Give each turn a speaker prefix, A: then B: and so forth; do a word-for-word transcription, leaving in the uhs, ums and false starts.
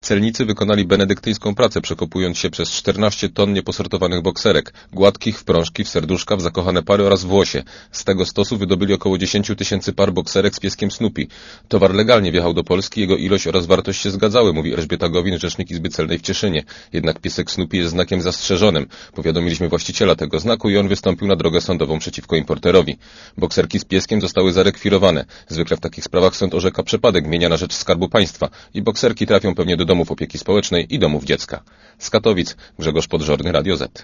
A: Celnicy wykonali benedyktyńską pracę, przekopując się przez czternaście ton nieposortowanych bokserek, gładkich w prążki, w serduszka, w zakochane pary oraz w łosie. Z tego stosu wydobyli około dziesięć tysięcy par bokserek z pieskiem Snoopy. Towar legalnie wjechał do Polski, jego ilość oraz wartość się zgadzały, mówi Elżbieta Gowin, rzecznik Izby Celnej w Cieszynie. Jednak piesek Snoopy jest znakiem zastrzeżonym. Powiadomiliśmy właściciela tego znaku i on wystąpił na drogę sądową przeciwko importerowi. Bokserki z pieskiem zostały zarekwirowane. Zwykle w takich sprawach sąd orzeka przepadek mienia na rzecz Skarbu Państwa i bokserki trafią pewnie do domów opieki społecznej i domów dziecka. Z Katowic Grzegorz Podżorny, Radio Z.